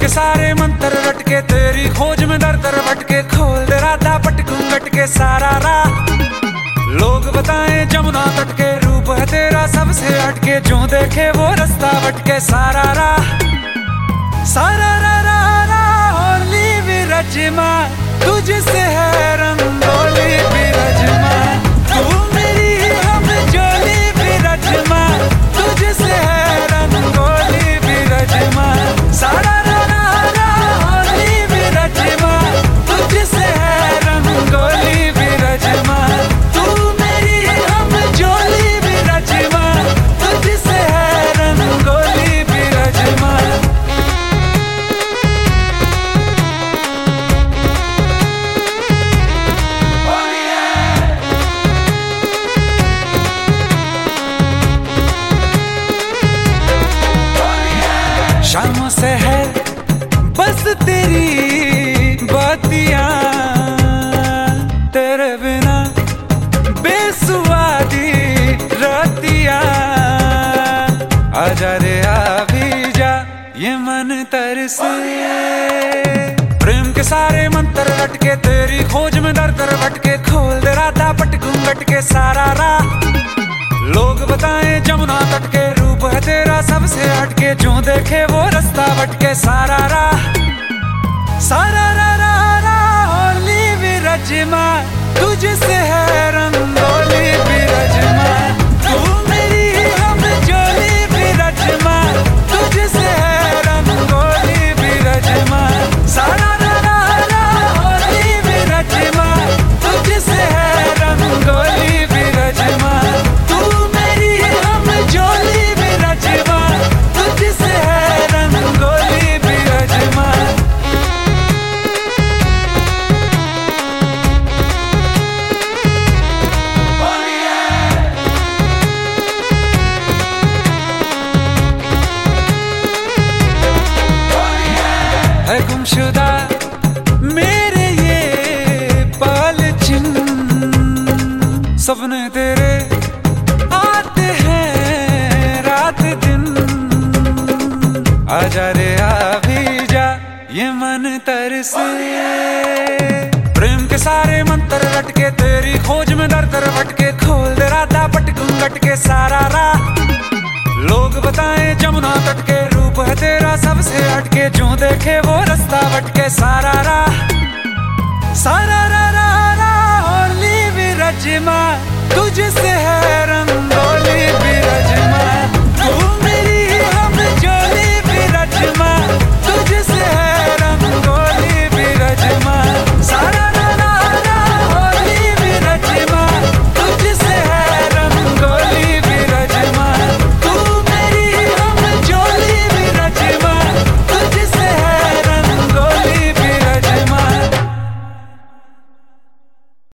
सारे मंत्र रटके तेरी खोज में दर दर भटके, खोल दे राधा पटकूं के सारा राह। लोग बताएं जमुना तट के, रूप है तेरा सबसे हटके, जो देखे वो रास्ता भटके सारा राह। सारा रा रा रा होली विरजमा, तुझसे है रंगोली विरजमा। तू मेरी हम जोली विरजमा, तुझसे है रंगोली विरजमा। सारा रा रा रा होली विरजमा, तुझसे है रंगोली विरजमा। तू मेरी हम जोली विरजमा, तुझसे है रंगोली विरजमा। शामों से है बस तेरी बातियां, तेरे बिना बेसुआदी रातियां। आजा रे आ भी जा, ये मन तरसे। प्रेम के सारे मंत्र रटके तेरी खोज में दर दर भटके, खोल दे राधा पटकूं के सारा राह। लोग बताएं जमुना तट के, रूप है तेरा सबसे हटके, जो देखे वो रास्ता भटके सारा राह। सारा रा रा रा होली विरजमा, तुझसे है रंगोली विरजमा। तू मेरी हम जोली विरजमा, तुझसे है रंगोली विरजमा। सारा रा रा रा होली विरजमा, तुझसे है रंगोली विरजमा। है गुमशुदा मेरे ये पल चिन्ह, सपने तेरे आते हैं रात दिन। आजा रे आ भी जा, ये मन तरसे। प्रेम के सारे मंत्र रटके तेरी खोज में दर दर भटके, खोल दे राधा पटकूं के सारा राह। लोग बताएं जमुना तट के, रूप है तेरा सबसे हटके, जो देखे वो रास्ता भटके सारा राह। सारा रा रा रा होली विरजमा, तुझसे है